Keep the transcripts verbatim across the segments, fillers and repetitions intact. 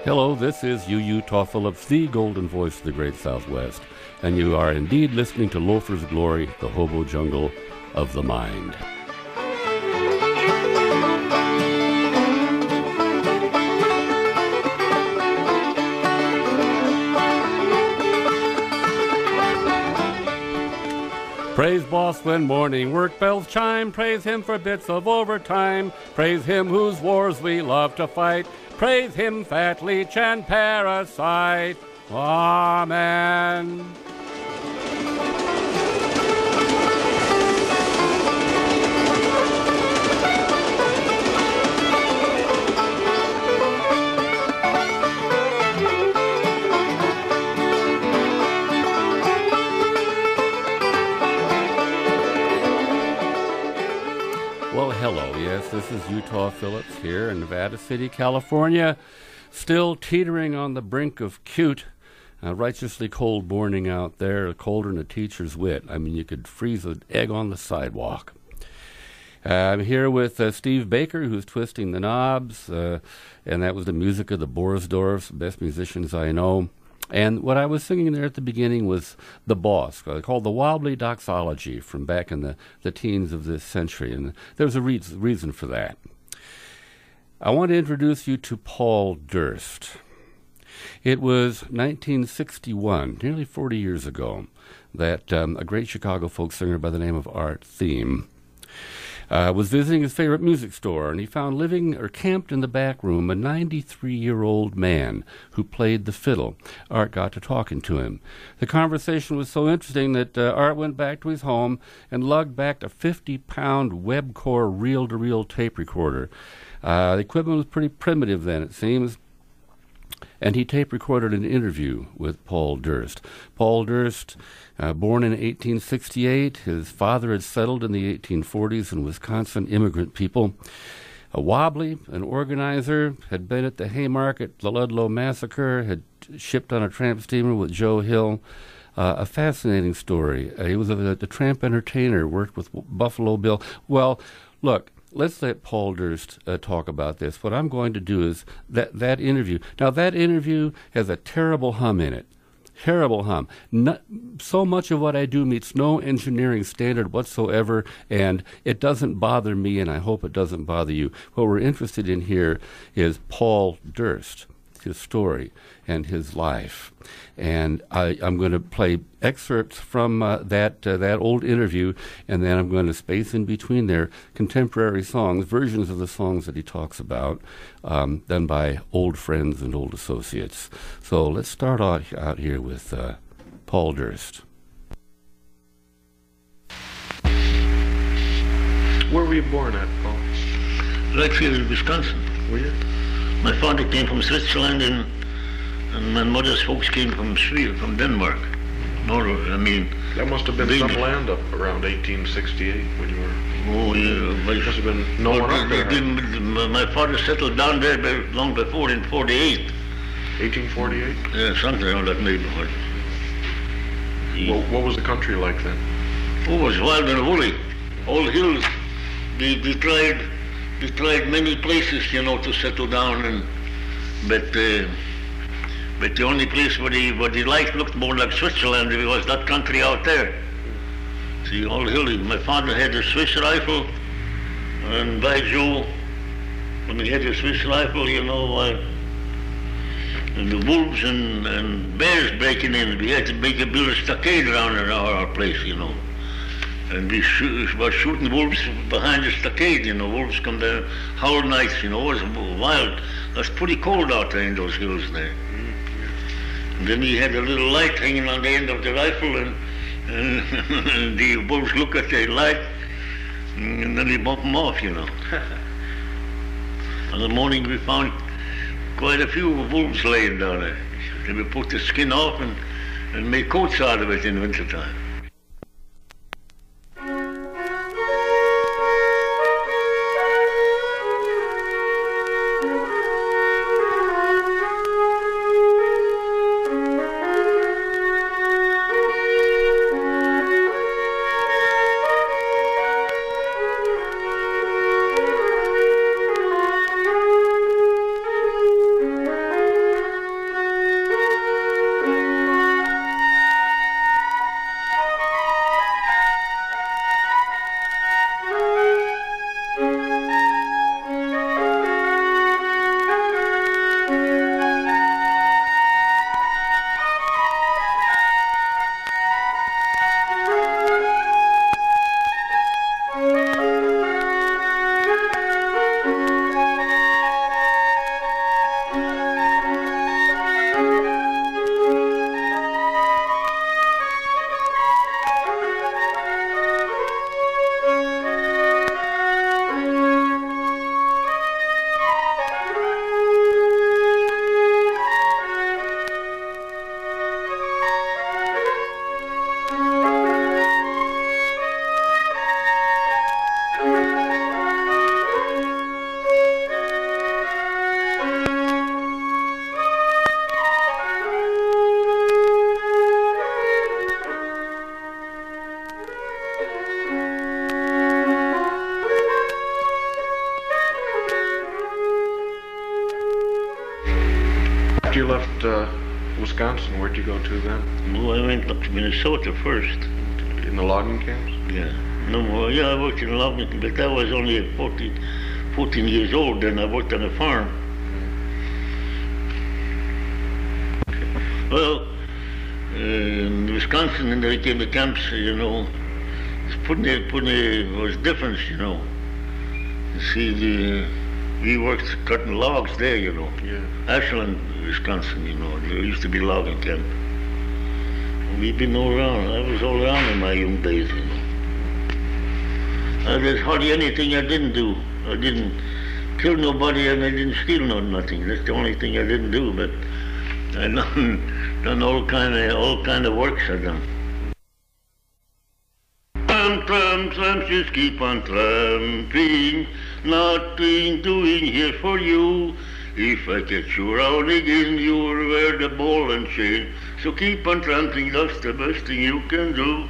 Hello, this is U U Taw Phillips, the golden voice of the Great Southwest, and you are indeed listening to Loafer's Glory, the hobo jungle of the mind. Praise boss when morning work bells chime, praise him for bits of overtime, praise him whose wars we love to fight, praise him fat leech and parasite. Amen. Well, hello. Yes, this is Utah Phillips here in Nevada City, California, still teetering on the brink of cute, uh, righteously cold morning out there, colder than a teacher's wit. I mean, you could freeze an egg on the sidewalk. Uh, I'm here with uh, Steve Baker, who's twisting the knobs, uh, and that was the music of the Borsdorfs, best musicians I know. And what I was singing there at the beginning was The Boss, called the Wobbly Doxology from back in the, the teens of this century. And there's a re- reason for that. I want to introduce you to Paul Durst. It was nineteen sixty-one, nearly forty years ago, that um, a great Chicago folk singer by the name of Art Thiem Uh, was visiting his favorite music store, and he found living or camped in the back room a ninety-three-year-old man who played the fiddle. Art got to talking to him. The conversation was so interesting that uh, Art went back to his home and lugged back a fifty-pound Webcore reel-to-reel tape recorder. Uh, the equipment was pretty primitive then, it seems, and he tape recorded an interview with Paul Durst. Paul Durst, uh, born in eighteen sixty-eight, his father had settled in the eighteen forties in Wisconsin, immigrant people. A wobbly, an organizer, had been at the Haymarket, the Ludlow Massacre, had shipped on a tramp steamer with Joe Hill. Uh, a fascinating story. Uh, he was a, a tramp entertainer, worked with Buffalo Bill. Well, look, let's let Paul Durst uh, talk about this. What I'm going to do is that, that interview. Now, that interview has a terrible hum in it. Terrible hum. Not, so much of what I do meets no engineering standard whatsoever, and it doesn't bother me, and I hope it doesn't bother you. What we're interested in here is Paul Durst, his story, and his life. And I, I'm going to play excerpts from uh, that uh, that old interview, and then I'm going to space in between there contemporary songs, versions of the songs that he talks about, um, done by old friends and old associates. So let's start out, out here with uh, Paul Durst. Where were you born at, Paul? Redfield, Wisconsin. Were you? My father came from Switzerland, and, and my mother's folks came from Sweden, from Denmark. No, I mean... That must have been big, some land up around eighteen sixty-eight when you were... Oh, yeah. My, must have been no one up they, there. they didn't, my father settled down there very long before, in forty-eight. eighteen forty-eight? Yeah, something around that neighborhood. He, Well, what was the country like then? Oh, it was wild and woolly. All hills. They, they tried... They tried many places, you know, to settle down, and but uh, but the only place where he what he liked looked more like Switzerland. It was that country out there. See, all hilly. My father had a Swiss rifle, and by Joe, when he had a Swiss rifle, you know, uh, and the wolves and, and bears breaking in, we had to make a build a stockade around our, our place, you know. And we shoot, were shooting wolves behind the stockade, you know. Wolves come down, howl nights, you know. It was wild. It was pretty cold out there in those hills there. And then he had a little light hanging on the end of the rifle, and, and, and the wolves look at the light, and then he bump them off, you know. In the morning we found quite a few wolves laying down there. Then we put the skin off and, and made coats out of it in wintertime. After you left uh, Wisconsin, where'd you go to then? Well, I went up to Minnesota first. In the logging camps? Yeah. No more. Yeah, I worked in logging, but I was only fourteen, fourteen years old then. I worked on a farm. Well, uh, in Wisconsin, and they came to camps, you know, Putney, Putney was different, you know. You see, the, we worked cutting logs there, you know. Yeah. Ashland, Wisconsin, you know, there used to be a logging camp. We've been all around. I was all around in my young days, you know. Uh, there's hardly anything I didn't do. I didn't kill nobody and I didn't steal no nothing. That's the only thing I didn't do, but I done, done all kind of all kind of works I done. Tramp, tramp, tramp, just keep on tramping. Nothing doing here for you. If I catch you around again, you'll wear the ball and chain. So keep on tramping, that's the best thing you can do.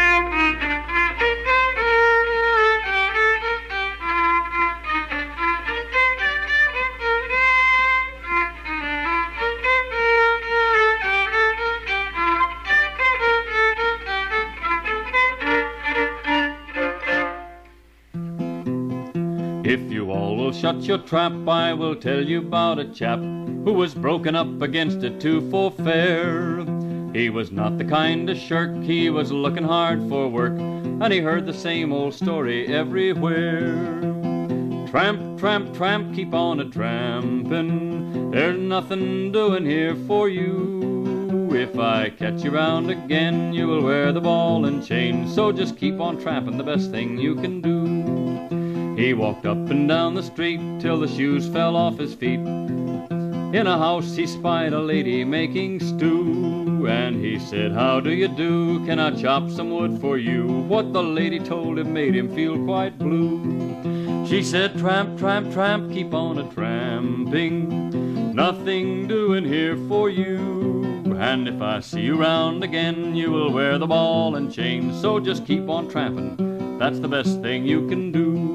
If you all will shut your trap, I will tell you about a chap who was broken up against it too full fair. He was not the kind of shirk, he was looking hard for work, and he heard the same old story everywhere. Tramp, tramp, tramp, keep on a-trampin', there's nothing doing here for you. If I catch you round again, you will wear the ball and chain, so just keep on trampin', the best thing you can do. He walked up and down the street till the shoes fell off his feet. In a house he spied a lady making stew, and he said, "How do you do? Can I chop some wood for you?" What the lady told him made him feel quite blue. She said, "Tramp, tramp, tramp, keep on a-tramping, nothing doing here for you. And if I see you round again, you will wear the ball and chain, so just keep on tramping, that's the best thing you can do."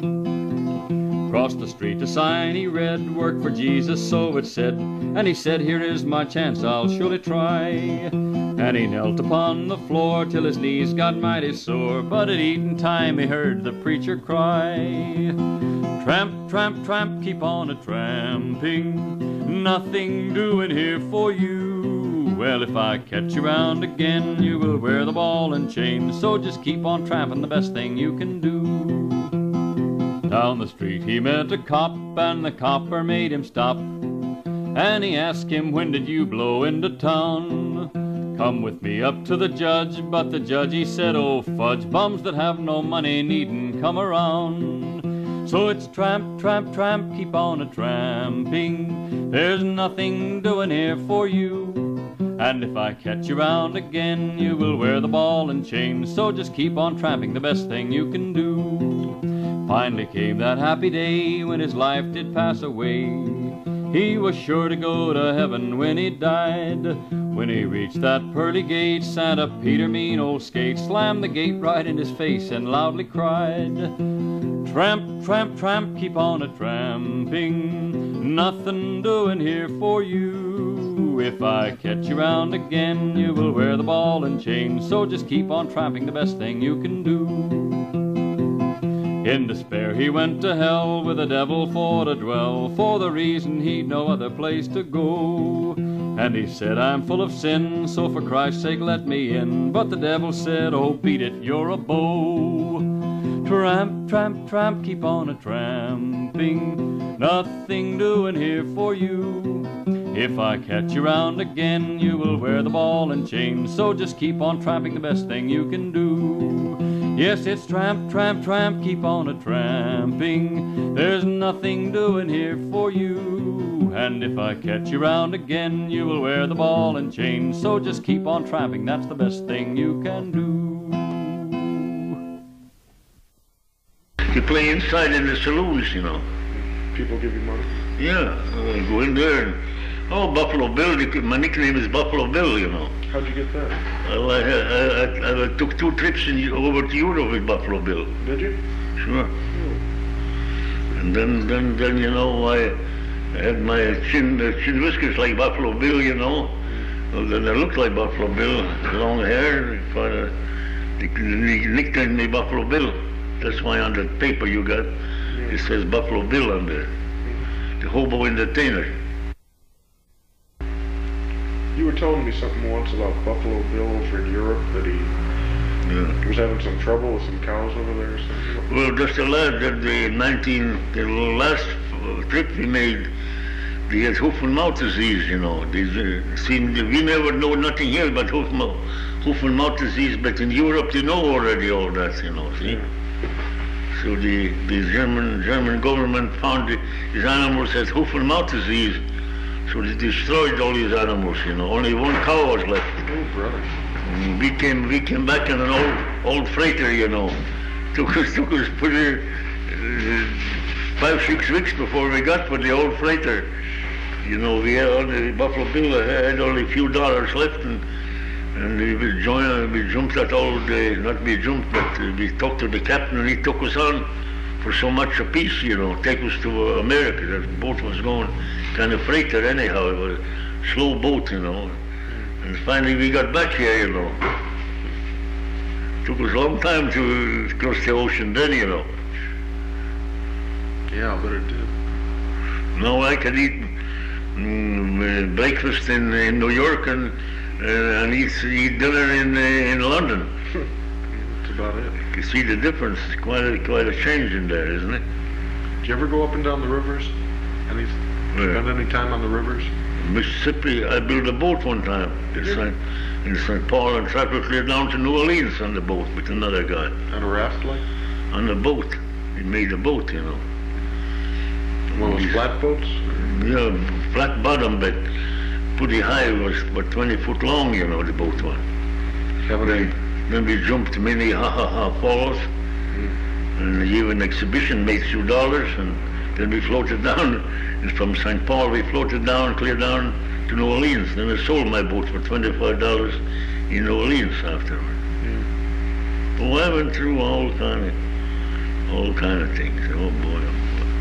Across the street a sign he read, "Work for Jesus," so it said, and he said, "Here is my chance, I'll surely try." And he knelt upon the floor till his knees got mighty sore, but at eating time he heard the preacher cry, "Tramp, tramp, tramp, keep on a-tramping, nothing doing here for you. Well, if I catch you round again, you will wear the ball and chain, so just keep on tramping, the best thing you can do." Down the street he met a cop, and the copper made him stop, and he asked him, "When did you blow into town?" "Come with me up to the judge," but the judge he said, "Oh fudge, bums that have no money needn't come around." So it's tramp, tramp, tramp, keep on a-tramping, there's nothing doing here for you. And if I catch you round again, you will wear the ball and chain, so just keep on tramping, the best thing you can do. Finally came that happy day when his life did pass away. He was sure to go to heaven when he died. When he reached that pearly gate, Santa Peter, mean old skate, slammed the gate right in his face and loudly cried, "Tramp, tramp, tramp, keep on a-tramping, nothing doing here for you. If I catch you round again, you will wear the ball and chain, so just keep on tramping, the best thing you can do." In despair he went to hell with the devil for to dwell, for the reason he'd no other place to go. And he said, "I'm full of sin, so for Christ's sake let me in." But the devil said, "Oh, beat it, you're a beau. Tramp, tramp, tramp, keep on a-tramping, nothing doing here for you. If I catch you round again, you will wear the ball and chain, so just keep on tramping, the best thing you can do." Yes, it's tramp, tramp, tramp, keep on a-tramping, there's nothing doing here for you. And if I catch you round again, you will wear the ball and chain, so just keep on tramping, that's the best thing you can do. You play inside in the saloons, you know. People give you money? Yeah, I go in there and, oh, Buffalo Bill, my nickname is Buffalo Bill, you know. How'd you get that? Well, I, I, I, I took two trips in, over to Europe with Buffalo Bill. Did you? Sure. Oh. And then, then, then, you know, I, I had my chin, uh, chin whiskers like Buffalo Bill, you know. Well, then I looked like Buffalo Bill, long hair. They, they nicknamed me Buffalo Bill. That's why on the paper you got, it says Buffalo Bill on there. The hobo entertainer. You were telling me something once about Buffalo Bill over in Europe, that he yeah. was having some trouble with some cows over there or something. Well, just the last, the, the nineteen, the last trip we made, they had hoof and mouth disease, you know. These, uh, seemed, we never know nothing here but hoof, hoof and mouth disease, but in Europe they know already all that, you know, see? Yeah. So the, the German German government found the, these animals had hoof and mouth disease, so they destroyed all these animals, you know. Only one cow was left. Oh, brother. And we came we came back in an old old freighter, you know. Took us took us pretty uh, five six weeks before we got with the old freighter. You know, we had only Buffalo Bill had only a few dollars left, and and we would join. We jumped that old uh, not we jumped, but uh, we talked to the captain, and he took us on for so much a piece, you know, take us to uh, America. That boat was going kind of freighter anyhow. It was a slow boat, you know. And finally we got back here, you know. Took us a long time to cross the ocean then, you know. Yeah, I bet it did. Now I can eat mm, breakfast in, in New York and uh, and eat, eat dinner in uh, in London. That's about it. You can see the difference. It's quite a, quite a change in there, isn't it? Did you ever go up and down the rivers? Any, yeah. Spend any time on the rivers? Mississippi, I built a boat one time in Saint in Saint Paul and traveled clear down to New Orleans on the boat with another guy. On a raft, like? On the boat. He made a boat, you know. One of those flat boats? Yeah, flat bottom, but pretty high. It was about twenty foot long, you know, the boat was. Then, then we jumped many ha ha ha falls, mm. and they gave an exhibition, made two dollars, and then we floated down. And from Saint Paul, we floated down, clear down to New Orleans. Then I sold my boat for twenty-five dollars in New Orleans afterward. Mm. Oh, I went through all kind of, all kind of things. Oh boy, oh boy.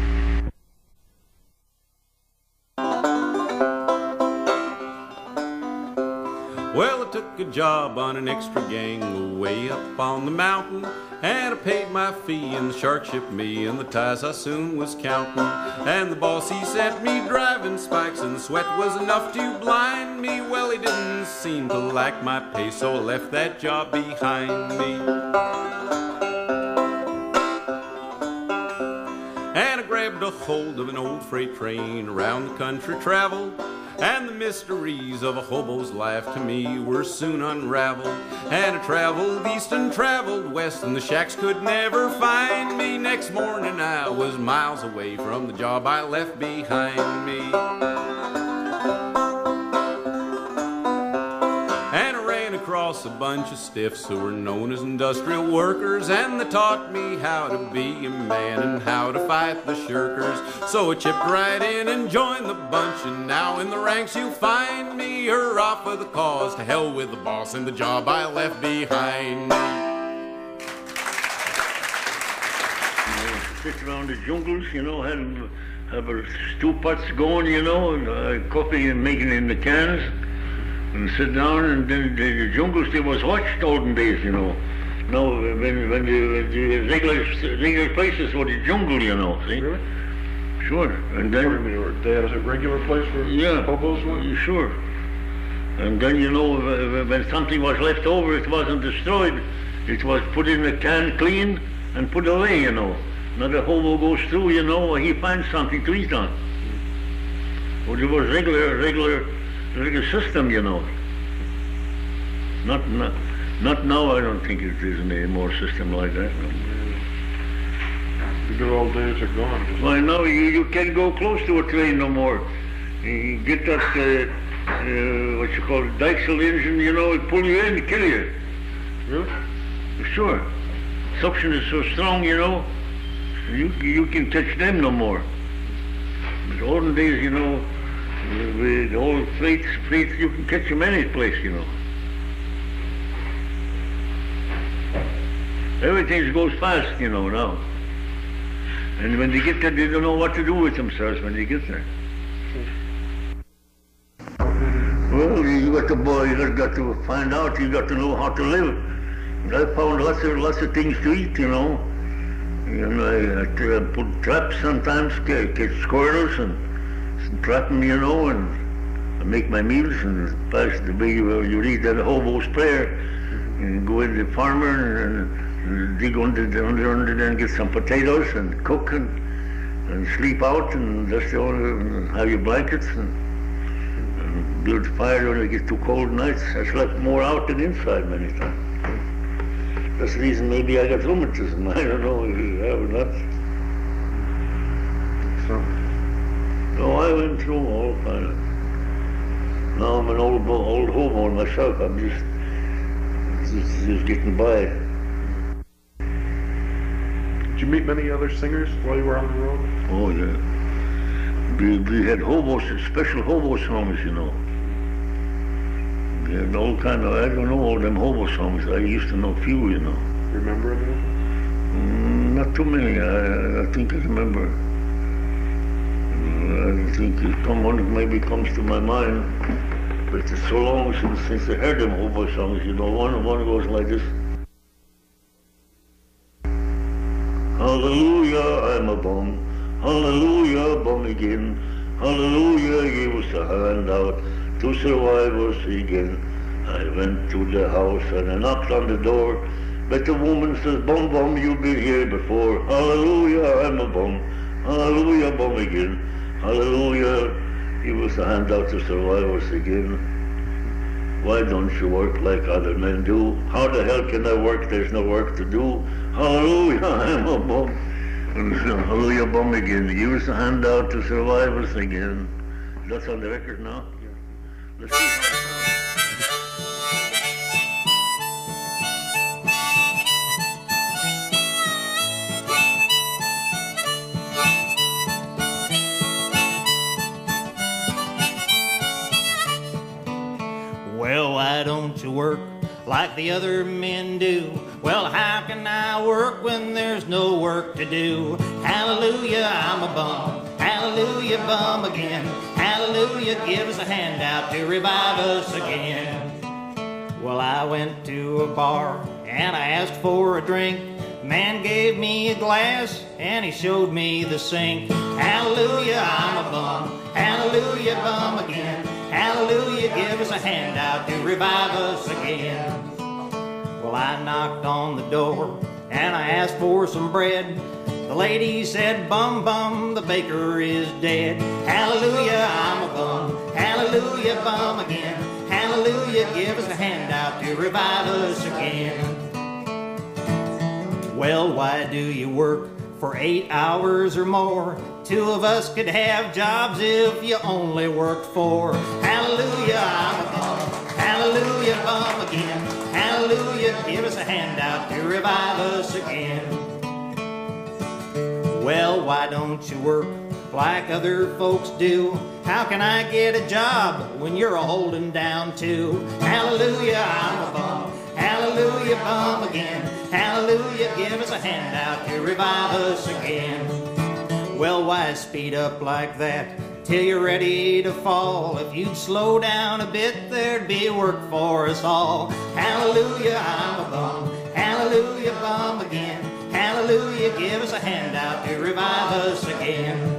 Well, I took a job on an extra gang way up on the mountain, and I paid my fee, and the shark shipped me, and the ties I soon was counting. And the boss, he sent me driving spikes, and the sweat was enough to blind me. Well, he didn't seem to like my pay, so I left that job behind me. And I grabbed a hold of an old freight train, around the country traveled, and the mysteries of a hobo's life to me were soon unraveled. And I traveled east and traveled west, and the shacks could never find me. Next morning I was miles away from the job I left behind me. And I ran across a bunch of stiffs who were known as industrial workers, and they taught me how to be a man and how to fight the shirkers. So I chipped right in and joined the bunch, and now in the ranks you'll find me. Hurrah for the cause, to hell with the boss and the job I left behind me. Sit around the jungles, you know, have, have a stew pots going, you know, and uh, coffee and making in the cans, and sit down, and then the jungles, they was watched olden days, you know. Now, when, when the, the regular, regular places were the jungle, you know, see? Really? Sure. And then what do you mean, they had a regular place for yeah, hobos? Sure. And then, you know, when something was left over, it wasn't destroyed. It was put in a can, clean, and put away, you know. Another hobo goes through, you know, he finds something to eat on. Well, it was regular, regular, regular system, you know. Not, not, not now. I don't think it is any more system like that. No. The good old days are gone. Why, now you, you can't go close to a train no more. You get that, uh, uh, what you call it, Deichsel engine, you know, it pull you in, kill you. Really? Sure. Suction is so strong, you know, you you can touch them no more. But olden days, you know, with old freights, freights, you can catch them any place, you know. Everything goes fast, you know, now. And when they get there, they don't know what to do with themselves when they get there. Well, you got to boy, you got to find out. You got to know how to live. And I found lots of lots of things to eat, you know. You know, I, I tra- put traps sometimes, catch, catch squirrels and, and trap them, you know, and I make my meals and pass the way you, you read that hobo's prayer. And go in the farmer and, and dig under the under under there and get some potatoes and cook and, and sleep out and that's the only and have your blankets and, and build a fire when it gets too cold nights. I slept more out than inside many times. That's the reason maybe I got rheumatism. I don't know. I have not. So, No, I went through all kind of. Now I'm an old old hobo myself. I'm just. Just, just getting by. did you meet many other singers while you were on the road? Oh yeah. We, we had hobos, special hobo songs, you know. We had all kind of, I don't know all them hobo songs. I used to know a few, you know. Remember them? Mm, not too many. I, I think I remember. I think it come one maybe comes to my mind. But it's so long since, since I heard them hobo songs, you know. One, one goes like this. Hallelujah, I'm a bum. Hallelujah, bum again. Hallelujah, give us a handout to survive us again. I went to the house and I knocked on the door. But the woman says, bum, bum, you've been here before. Hallelujah, I'm a bum. Hallelujah, bum again. Hallelujah. Give us a handout to survive us again. Why don't you work like other men do? How the hell can I work? There's no work to do. Hallelujah, I'm a bum. And so, hallelujah, bum again. Give us a handout to survive us again. That's on the record now? Yeah. Let's see how it sounds. Well, why don't you work like the other men do? Well, how can I work when there's no work to do? Hallelujah, I'm a bum. Hallelujah, bum again. Hallelujah, give us a handout to revive us again. Well, I went to a bar and I asked for a drink. Man gave me a glass and he showed me the sink. Hallelujah, I'm a bum. Hallelujah, bum again. Hallelujah, give us a handout to revive us again. Well, I knocked on the door and I asked for some bread. The lady said, bum, bum, the baker is dead. Hallelujah, I'm a bum. Hallelujah, bum again. Hallelujah, give us a handout to revive us again. Well, why do you work for eight hours or more? Two of us could have jobs if you only worked four. Hallelujah, I'm a bum. Hallelujah, bum again. Hallelujah, give us a handout to revive us again. Well, why don't you work like other folks do? How can I get a job when you're a holding down too? Hallelujah, I'm a bum. Hallelujah, bum again. Hallelujah, give us a handout to revive us again. Well, why speed up like that till you're ready to fall? If you'd slow down a bit, there'd be work for us all. Hallelujah, I'm a bum. Hallelujah, bum again. Hallelujah, give us a handout to revive us again.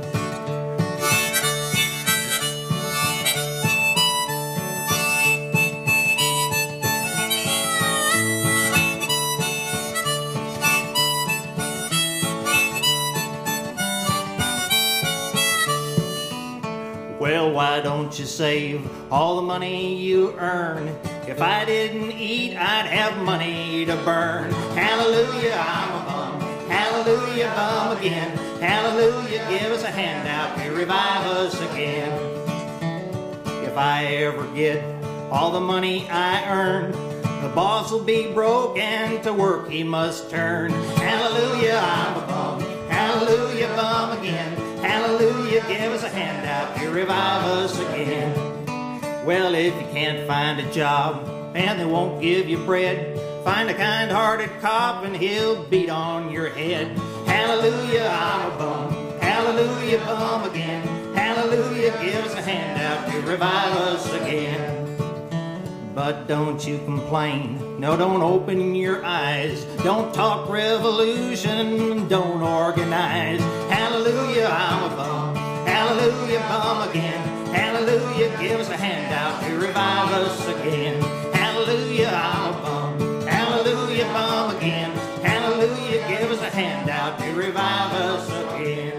Well, why don't you save all the money you earn? If I didn't eat, I'd have money to burn. Hallelujah, I'm a bum. Hallelujah, bum again. Hallelujah, give us a handout to revive us again. If I ever get all the money I earn, the boss will be broke and to work he must turn. Hallelujah, I'm a bum. Hallelujah, bum again. Hallelujah, give us a handout to revive us again. Well, if you can't find a job and they won't give you bread, find a kind-hearted cop and he'll beat on your head. Hallelujah, I'm a bum. Hallelujah, bum again. Hallelujah, hallelujah, give us a hand out to revive us again. But don't you complain, no, don't open your eyes. Don't talk revolution, don't organize. Hallelujah, I'm a bum, hallelujah, bum again. Hallelujah, give us a hand out to revive us again. Hallelujah, I'm a bum, hallelujah, bum again. Hallelujah, give us a hand out to revive us again.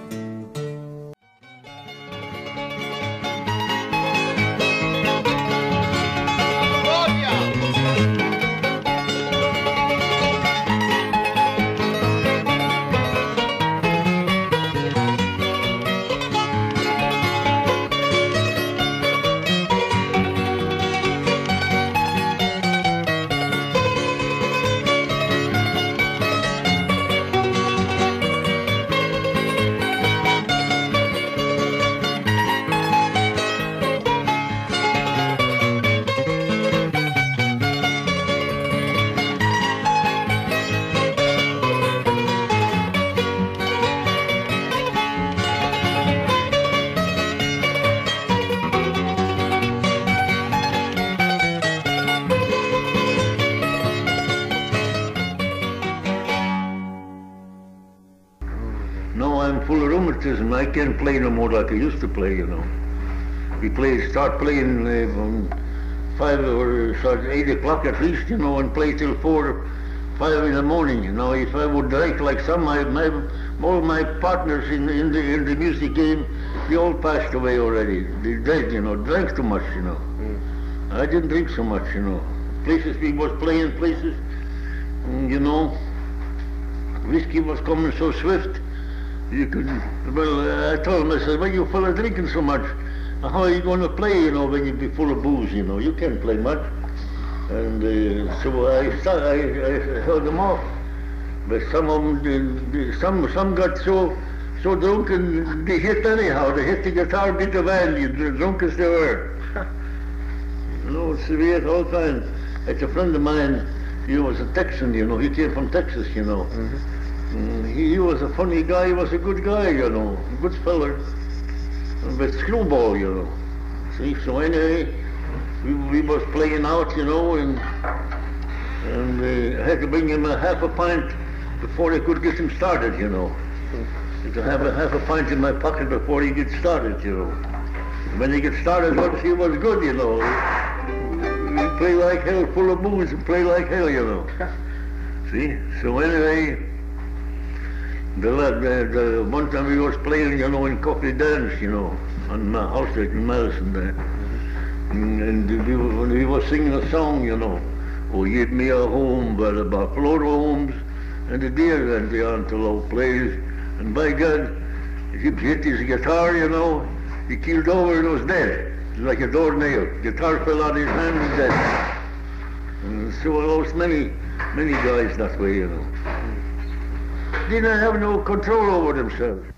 I can't play no more like I used to play, you know. We play, start playing uh, from five or start eight o'clock at least, you know, and play till four, five in the morning. You know, if I would drink like some, my, my all my partners in in the in the music game, they all passed away already. They drank, you know, drank too much, you know. Mm. I didn't drink so much, you know. Places we was playing places, you know, whiskey was coming so swift. You could, well, uh, I told him, I said, well, you fella drinking so much, how are you going to play, you know, when you be full of booze, you know? You can't play much. And uh, so I, start, I, I held them off. But some of them, they, they, some, some got so so drunk and they hit anyhow. They hit the guitar bit of value, drunk as they were. You know, it's severe all kinds. It's a friend of mine, he was a Texan, you know, he came from Texas, you know. Mm-hmm. He, he was a funny guy, he was a good guy, you know, a good feller, but screwball, you know. See, so anyway, we, we was playing out, you know, and and uh, I had to bring him a half a pint before I could get him started, you know. I had to have a half a pint in my pocket before he gets started, you know. When he gets started, once he was good, you know. He play like hell, full of booze, and play like hell, you know. See, so anyway. The, the, the one time we was playing, you know, in Coffee Dance, you know, on my house like in Madison there. And, and we, when we was singing a song, you know, oh, give me a home, but about Florida homes, and the deer and the antelope plays. And by God, he hit his guitar, you know, he keeled over and was dead. It was like a doornail. Guitar fell out of his hand and dead. And so I lost many, many guys that way, you know. Didn't have no control over themselves.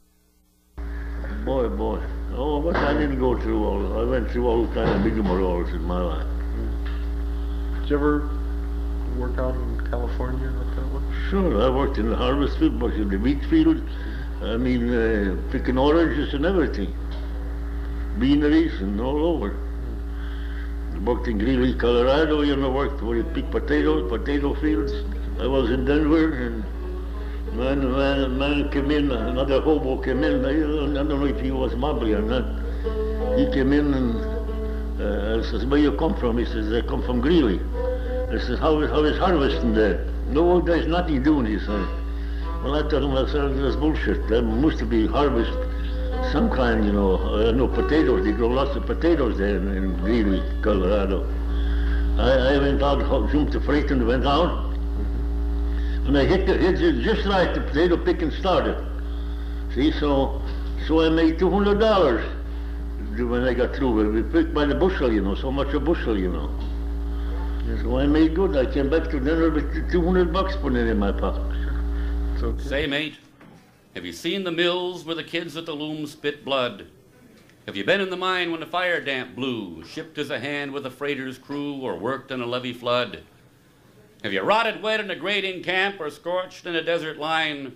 Boy, boy. Oh, but I didn't go through all, I went through all kind of rigmaroles in my life. Did you ever work out in California like that one? Sure, I worked in the harvest field, worked in the wheat field. I mean, uh, picking oranges and everything. Beaneries and all over. I worked in Greeley, Colorado, you know, worked where you pick potatoes, potato fields. I was in Denver, and Man, man, man came in, another hobo came in, I don't know if he was Mobley or not. He came in and uh, I says, where you come from? He says, I come from Greeley. I says, how, how is harvesting there? No, there's nothing doing, he said. Well, I told him, I said, that's bullshit. There must be harvest some kind, you know, uh, no potatoes. They grow lots of potatoes there in, in Greeley, Colorado. I, I went out, jumped the freight and went out. And I hit, the, hit it just right, the potato picking started. See, so so I made two hundred dollars when I got through. We picked by the bushel, you know, so much a bushel, you know. Yes. So I made good. I came back to dinner with two hundred bucks put in my pocket. Okay. Say, mate, have you seen the mills where the kids at the loom spit blood? Have you been in the mine when the fire damp blew, shipped as a hand with a freighter's crew, or worked in a levee flood? Have you rotted wet in a grading camp or scorched in a desert line?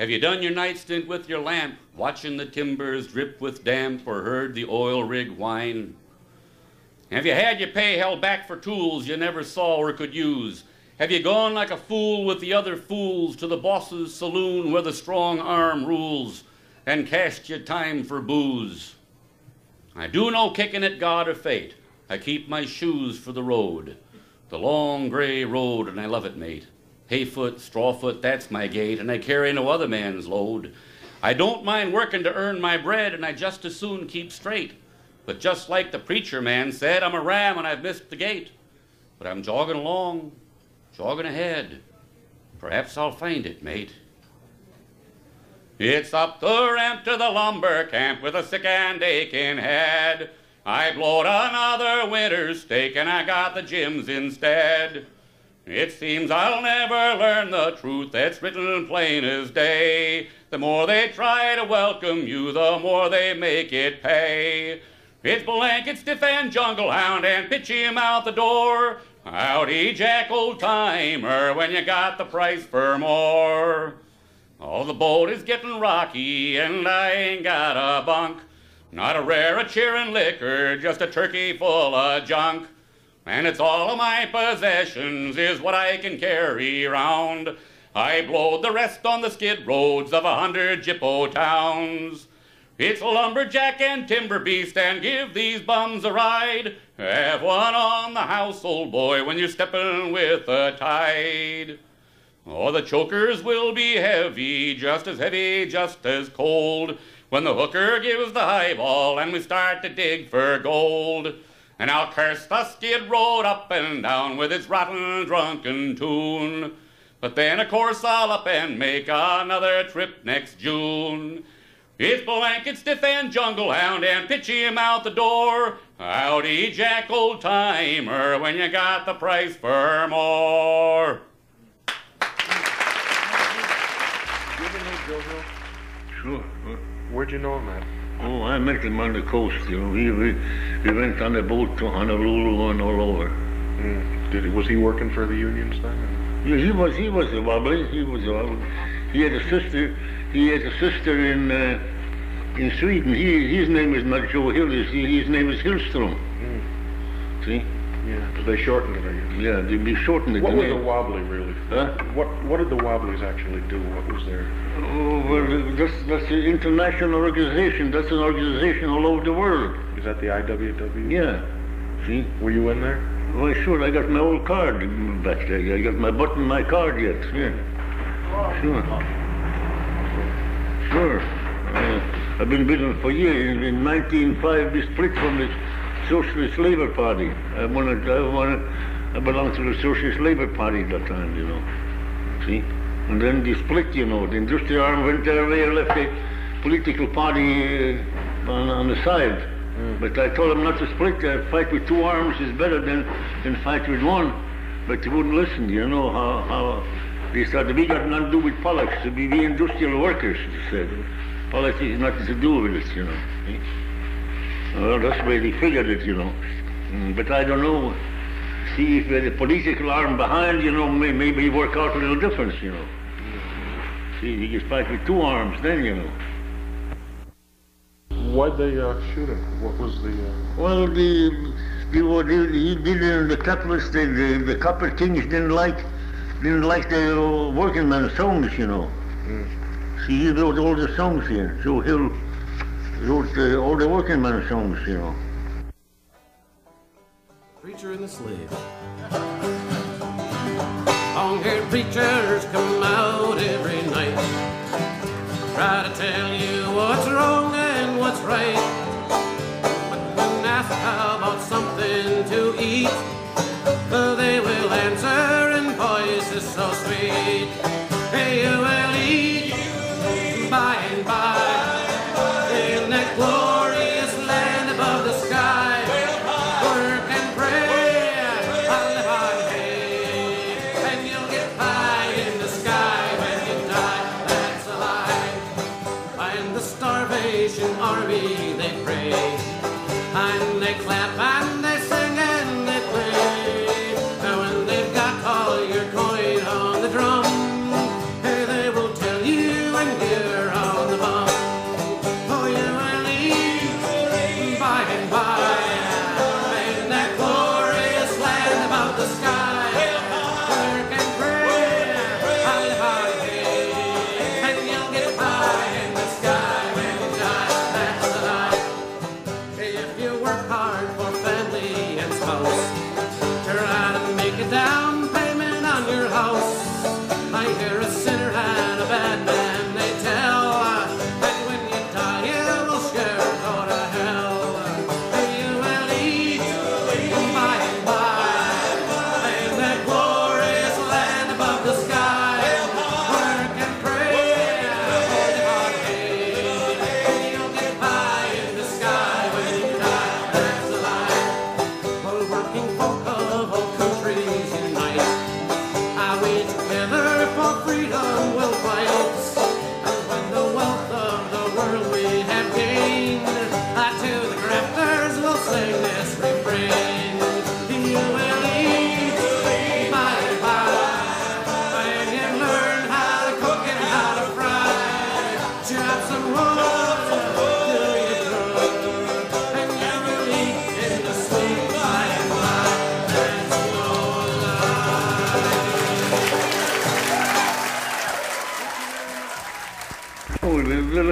Have you done your night stint with your lamp, watching the timbers drip with damp, or heard the oil rig whine? Have you had your pay held back for tools you never saw or could use? Have you gone like a fool with the other fools to the boss's saloon where the strong arm rules, and cashed your time for booze? I do no kicking at God or fate. I keep my shoes for the road, the long gray road, and I love it, mate. Hayfoot, strawfoot, that's my gait, and I carry no other man's load. I don't mind working to earn my bread, and I just as soon keep straight. But just like the preacher man said, I'm a ram and I've missed the gate. But I'm jogging along, jogging ahead. Perhaps I'll find it, mate. It's up the ramp to the lumber camp with a sick and aching head. I blowed another winter's steak and I got the Jims instead. It seems I'll never learn the truth that's written plain as day. The more they try to welcome you, the more they make it pay. It's blanket, stiff, and jungle hound, and pitch him out the door. Howdy, Jack, old timer, when you got the price for more. Oh, the boat is getting rocky, and I ain't got a bunk. Not a rare a cheering liquor, just a turkey full of junk. And it's all of my possessions is what I can carry round. I blowed the rest on the skid roads of a hundred Jippo towns. It's lumberjack and timber beast, and give these bums a ride. Have one on the house, old boy, when you're stepping with the tide. Oh, the chokers will be heavy, just as heavy, just as cold, when the hooker gives the highball and we start to dig for gold. And I'll curse the skid road up and down with its rotten, drunken tune. But then, of course, I'll up and make another trip next June. It's blanket, stiff, and jungle hound, and pitch him out the door. Howdy, Jack, old timer, when you got the price for more. You ever know Joe Hill? Sure. Huh? Where'd you know him at? Oh, I met him on the coast, you know. We, we, we went on a boat to Honolulu and all over. Mm. Did he, was he working for the unions then? Yeah, he was, he was a wobbly. He was a wobbly. He had a sister, he had a sister in, uh, in Sweden. He, his name is not Joe Hill, his, his name is Hillstrom. Mm. See? Yeah, they shortened it, I guess. Yeah, they, they shortened it. What was name. a wobbly, really? Huh? What What did the Wobblies actually do? What was their... Oh, well, that's, that's an international organization. That's an organization all over the world. Is that the I W W? Yeah. See? Were you in there? Why, sure, I got my old card back there. I got my button, my card yet. Yeah. Sure. Sure. Uh, I've been with them for years. In, in nineteen oh five, we split from the Socialist Labour Party. I wanted, I wanted, I belonged to the Socialist Labour Party at that time, you know. See? And then they split, you know. The industrial arm went their way and left the political party uh, on, on the side. Mm. But I told them not to split. Uh, fight with two arms is better than, than fight with one. But they wouldn't listen, you know, how, how they started. We got nothing to do with politics. We be industrial workers, they said. Politics is nothing to do with it, you know. See? Well, that's the way they figured it, you know. Mm, but I don't know. See if the political arm behind, you know, may, maybe work out a little difference, you know. See, he gets fight with two arms then, you know. Why'd they uh, shoot him? What was the... Uh... Well, the, the, what he, he did in the capitalists, the, the, the copper kings didn't like, didn't like the uh, working man songs, you know. Mm. See, he wrote all the songs here. Joe Hill wrote uh, all the working man songs, you know. Preacher and the slave. Long-haired preachers come out every night, try to tell you what's wrong and what's right. But when asked how about something to eat, well, they will answer in voices so sweet. Hey, you will eat by and by in that glorious land above the sky. Work and pray, I'll live on hay, and you'll get pie in the sky when you die. That's a lie. And the Starvation Army, they pray, and they clap and they sing and they play. And when they've got all your coin on the drum, hey, they will tell you and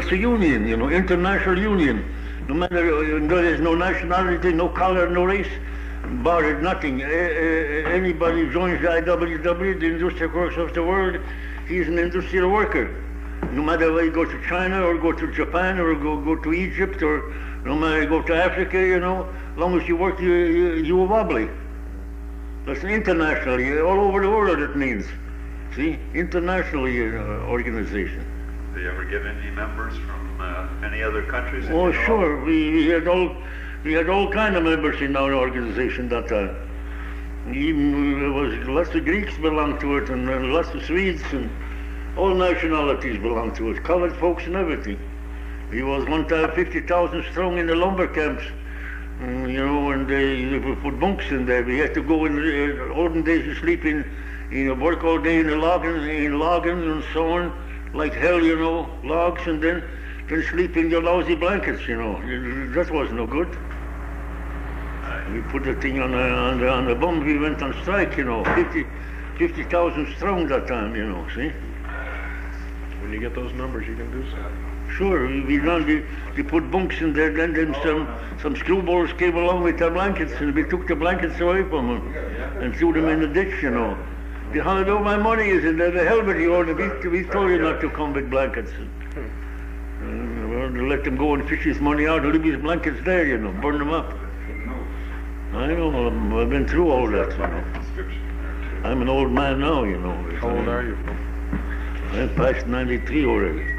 just a union, you know, international union. No matter, uh, there is no nationality, no color, no race, barred nothing. Uh, uh, anybody joins the I W W, the Industrial Workers of the World, he's an industrial worker. No matter whether you go to China or go to Japan or go, go to Egypt or no matter you go to Africa, you know, as long as you work, you, you, you are wobbly. That's internationally, all over the world it means. See, internationally uh, organization. Do you ever get any members from uh, any other countries? that Oh, you know of? sure. We, we had all we had all kind of members in our organization that time. Even there was lots of Greeks belonged to it, and uh, lots of Swedes, and all nationalities belonged to it. Colored folks and everything. We was one time fifty thousand strong in the lumber camps. Mm, you know, and they, they put bunks in there. We had to go in the uh, olden days to sleep in, you know, work all day in the logging, in logging and so on, like hell, you know, logs, and then then sleep in your lousy blankets, you know. That was no good. We put the thing on the, on the, on the bum. We went on strike, you know, fifty thousand strong that time, you know, see? When you get those numbers, you can do something. Sure, we, we done, we, we put bunks in there, then, then some, some screwballs came along with their blankets, and we took the blankets away from them and threw them in the ditch, you know. The hundred all my money is in there, the hell with you, we, we told you not to come with blankets. And, well, to let them go and fish his money out, leave his blankets there, you know, burn them up. I know, I've been through all that, you know. I'm an old man now, you know. How old are you? I'm past ninety-three already.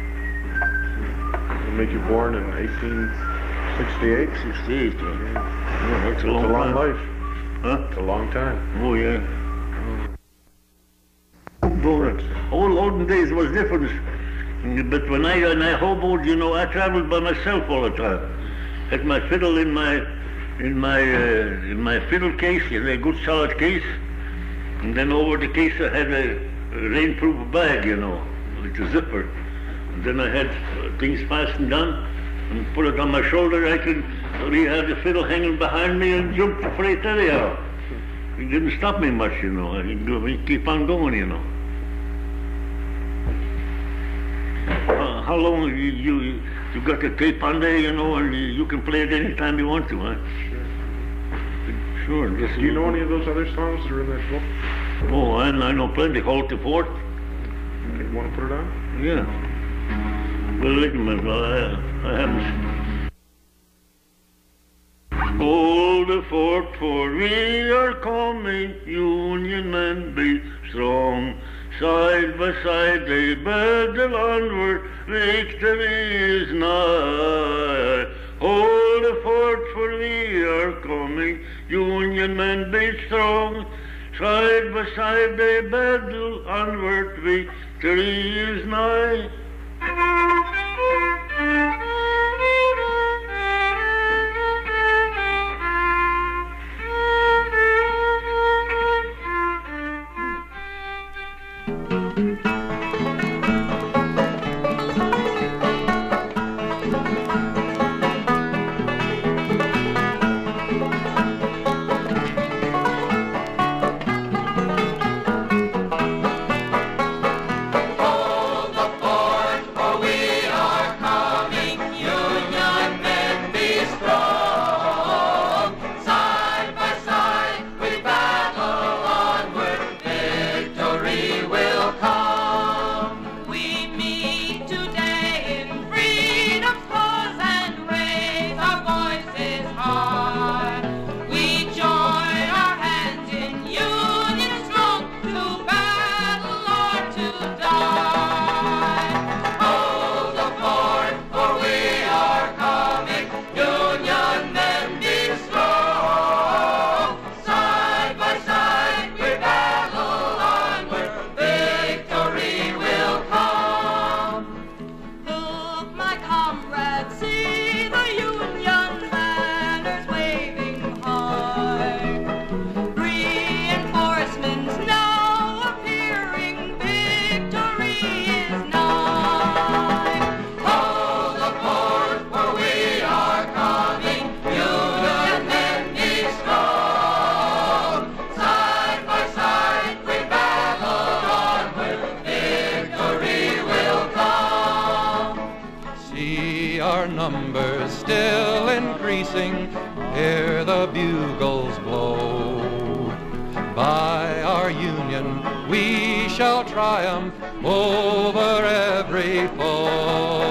They make you born in eighteen sixty-eight? sixty-eight, yeah. Yeah, that's a It's long, a long time. life. Huh? It's a long time. Oh, yeah. But all olden days was different. But when I, when I hoboed, you know, I traveled by myself all the time. Had my fiddle in my, in my, uh, in my fiddle case, in a good solid case. And then over the case I had a, a rainproof bag, you know, with a zipper. And then I had uh, things fastened on and put it on my shoulder. I could really have the fiddle hanging behind me and jump straight anyhow. It didn't stop me much, you know. I could go, I could keep on going, you know. Uh, how long you, you you got the tape on there, you know, and you, you can play it any time you want to, huh? Sure. Just Do you know any of those other songs that are in that book? Oh, I, I know plenty. Hold the fort. Okay, you want to put it on? Yeah. Well, listen, man, well, I, I haven't. Hold the fort, for we are coming, Union men be strong. Side by side they battle onward, victory is nigh. Hold the fort, for we are coming, Union men be strong. Side by side they battle onward, victory is nigh. Hold the fort, for we sing, hear the bugles blow. By our union we shall triumph over every foe.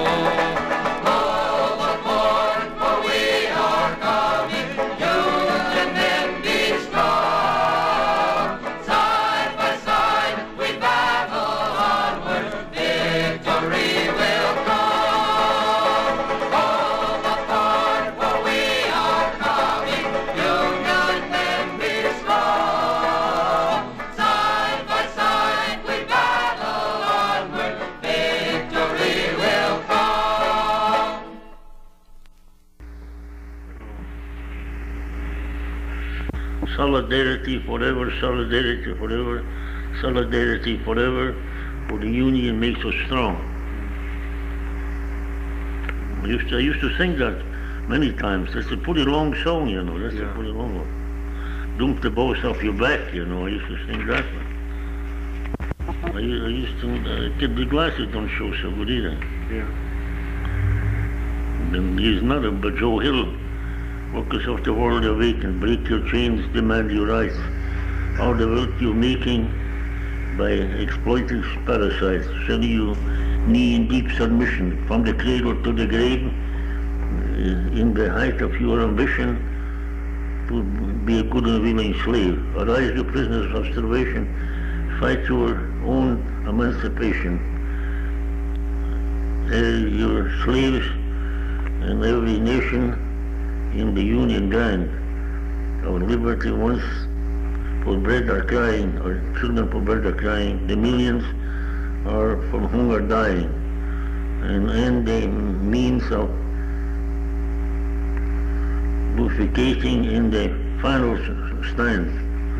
Solidarity forever, solidarity forever, solidarity forever, for the union makes us strong. I used to, I used to sing that many times. That's a pretty long song, you know. That's yeah. a pretty long one. Dump the boss off your back, you know. I used to sing that one. I, I used to, uh, the glasses don't show so good either. Yeah. And he's not a, but Joe Hill. Workers of the world awake and break your chains, demand your rights. All the wealth you're making by exploiting parasites, send you knee in deep submission from the cradle to the grave, in the height of your ambition to be a good and willing slave. Arise, you prisoners of starvation, fight your own emancipation. Uh, your slaves in every nation in the Union grind. Our liberty once for bread are crying, our children for bread are crying, the millions are from hunger dying, and, and the means of lubricating in the final stand.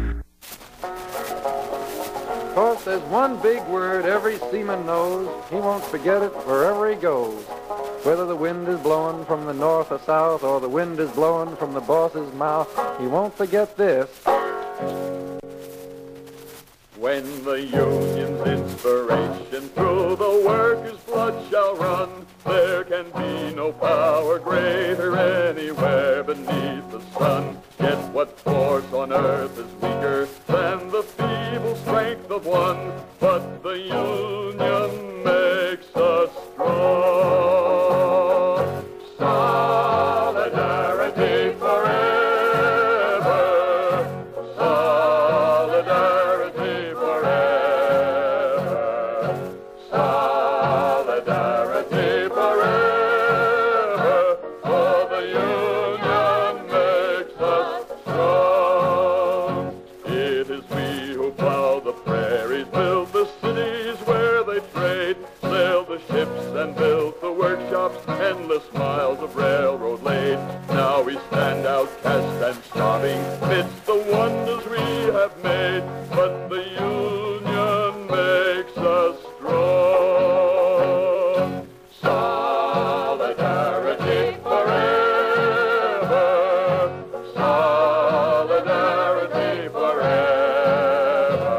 Of course, there's one big word every seaman knows. He won't forget it wherever he goes. Whether the wind is blowing from the north or south, or the wind is blowing from the boss's mouth, he won't forget this. When the union's inspiration through the workers' blood shall run, there can be no power greater anywhere beneath the sun. Yet what force on earth is weaker than the feeble strength of one? But the union makes us strong. Solidarity forever. Solidarity forever. Solidarity forever. For the union makes us strong. It is we who plow the prairies, build the cities where they trade, sail the ships and build the workshops, endless miles of railroad laid. Now we stand outcast and starving midst the wonders we have made, but the union makes us strong. Solidarity forever. Solidarity forever.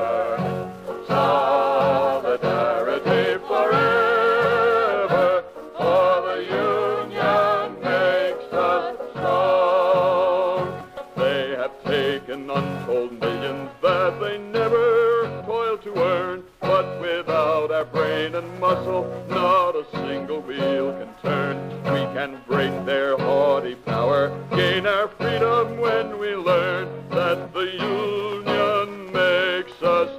Solidarity forever. For the union makes us strong. They have taken untold millions that they never toiled to earn, but without our brain and muscle, not a single wheel can turn. We can break their haughty power, gain our freedom when we learn that the union makes us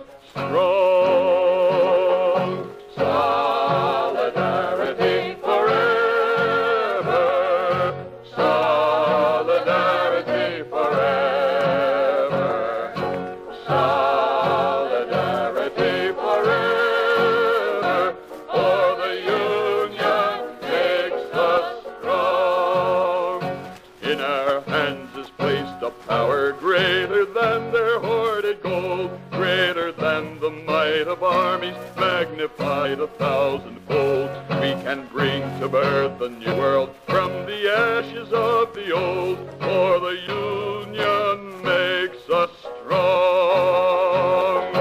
strong. Solidarity forever. Solidarity forever. Solidarity forever. For the union makes us strong. In our hands is placed a power greater than their hoarded gold, greater than the might of armies, magnified a thousandfold. We can bring to birth a new world from the ashes of the old, for the union makes us strong.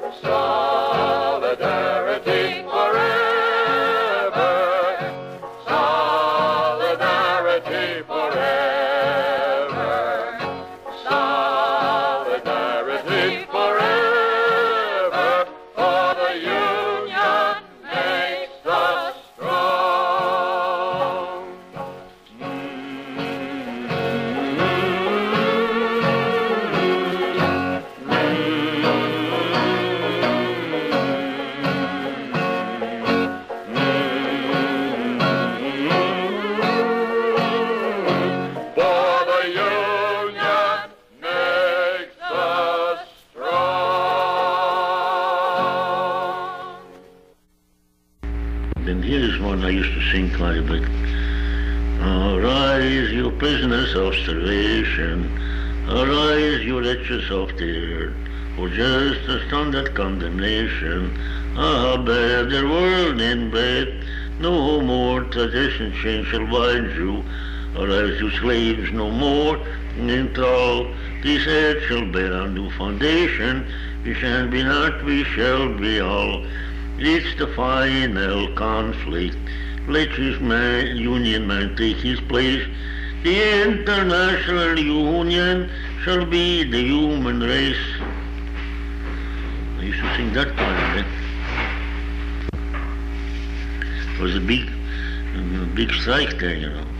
Solidarity forever. Solidarity forever. one I used to sing quite a bit. Arise, you prisoners of starvation, arise, you wretches of the earth, for justice on that condemnation, ah, bear the world in breath, no more tradition change shall bind you, arise, you slaves, no more in thrall, this earth shall bear a new foundation, we shall be not, we shall be all. It's the final conflict. Let his man, union man take his place. The international union shall be the human race. I used to sing that part of it. It was a big, a big strike there, you know.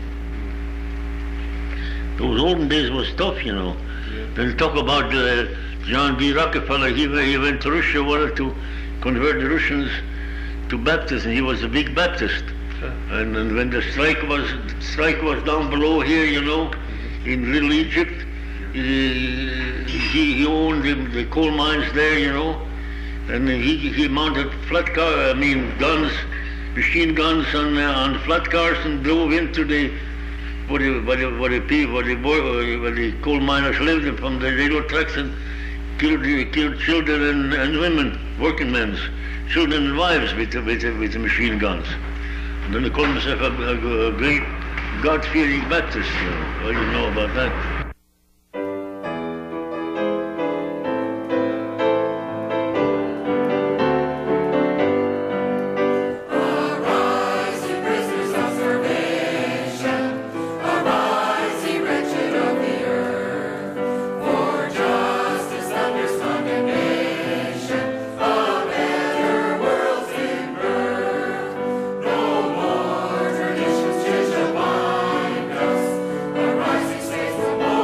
Those olden days was tough, you know. Then talk about uh, John B. Rockefeller. He, he went to Russia, wanted to convert the Russians to Baptism. He was a big Baptist. And, and when the strike was strike was down below here, you know, in Little Egypt, he, he, he owned the, the coal mines there, you know, and he he mounted flat car, I mean guns, machine guns on uh, on flat cars and drove into the where the where the where the, people, where the, where the coal miners lived, and from the railroad tracks, and killed killed children and, and women, working men's children and wives with the, with the, with the machine guns. And then they called himself a, a, a great God-fearing Baptist, you know. What do you know about that? Traditions change to bind us. Arising states will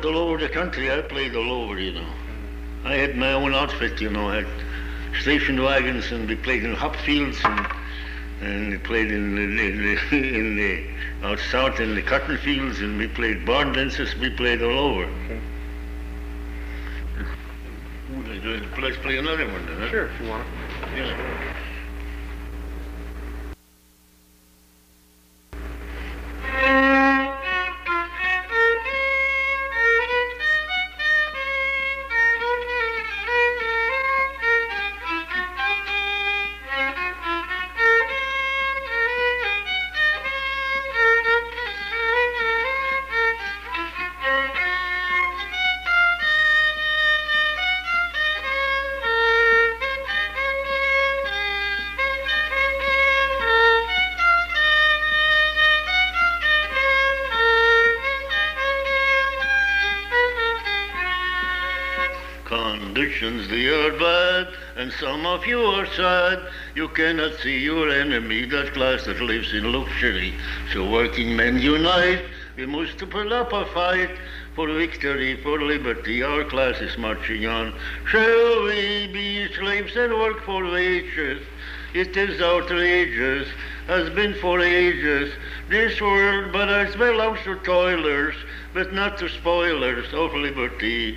out all over the country. I played all over, you know. I had my own outfit, you know. I had station wagons, and we played in hop fields, and, and we played in the, in the, in the out south in the cotton fields, and we played barn dances. We played all over. Okay. Let's play another one, then, huh? Sure, if you want it. Yeah. Conditions they are bad, and some of you are sad. You cannot see your enemy, that class that lives in luxury. So working men unite, we must put up a fight for victory, for liberty. Our class is marching on. Shall we be slaves and work for wages? It is outrageous, has been for ages. This world but as belongs to toilers, but not to spoilers of liberty.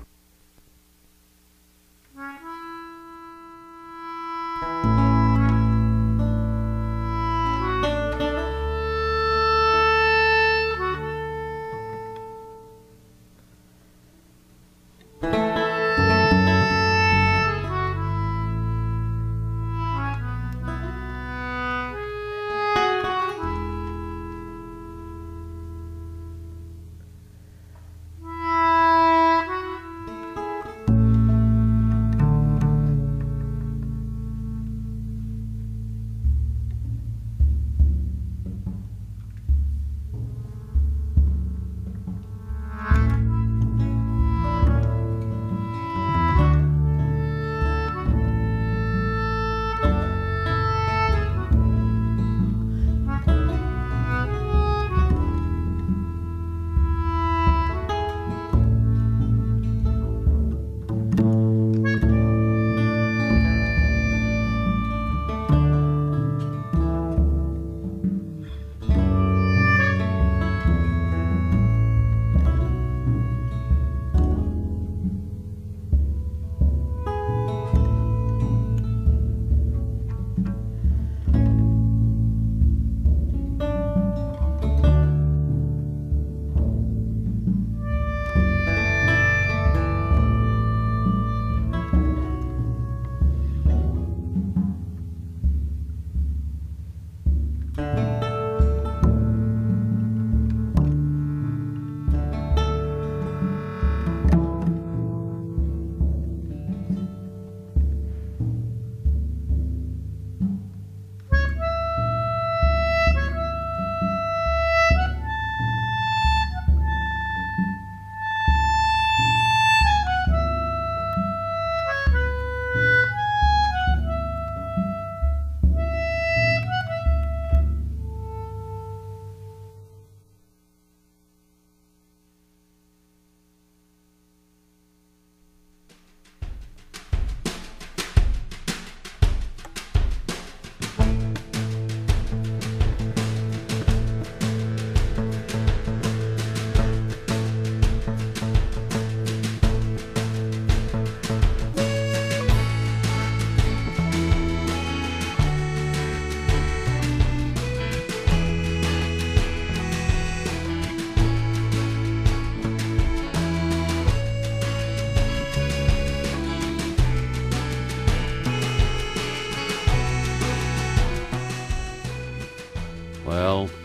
Well,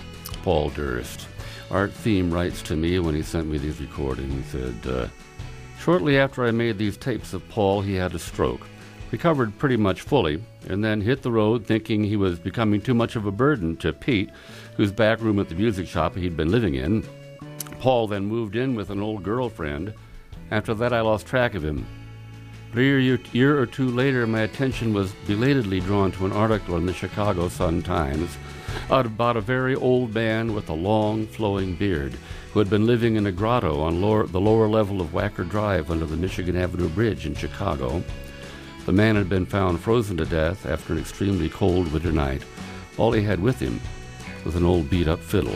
Paul Durst. Art Thiem writes to me when he sent me these recordings. He said, uh, shortly after I made these tapes of Paul, he had a stroke. Recovered pretty much fully, and then hit the road thinking he was becoming too much of a burden to Pete, whose back room at the music shop he'd been living in. Paul then moved in with an old girlfriend. After that, I lost track of him. But a year, year or two later, my attention was belatedly drawn to an article in the Chicago Sun-Times about a very old man with a long, flowing beard. who had been living in a grotto on lower, the lower level of Wacker Drive under the Michigan Avenue Bridge in Chicago. The man had been found frozen to death after an extremely cold winter night. All he had with him was an old beat-up fiddle.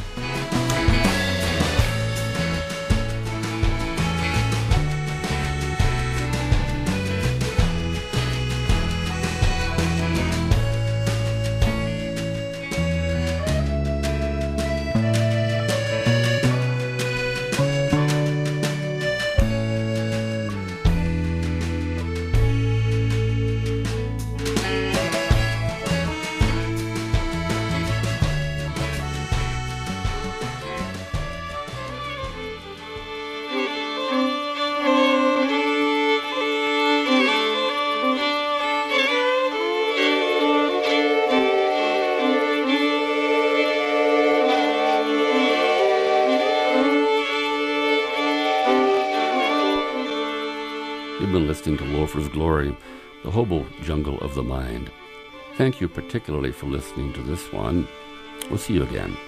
You've been listening to Loafer's Glory, the hobo jungle of the mind. Thank you particularly for listening to this one. We'll see you again.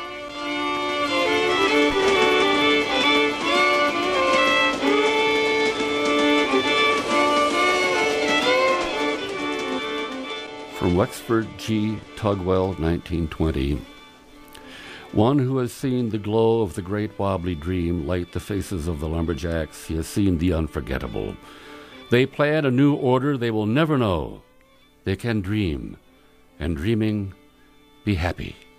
From Wexford G. Tugwell, nineteen twenty. One who has seen the glow of the great wobbly dream light the faces of the lumberjacks, he has seen the unforgettable. They plan a new order they will never know. They can dream, and dreaming, be happy.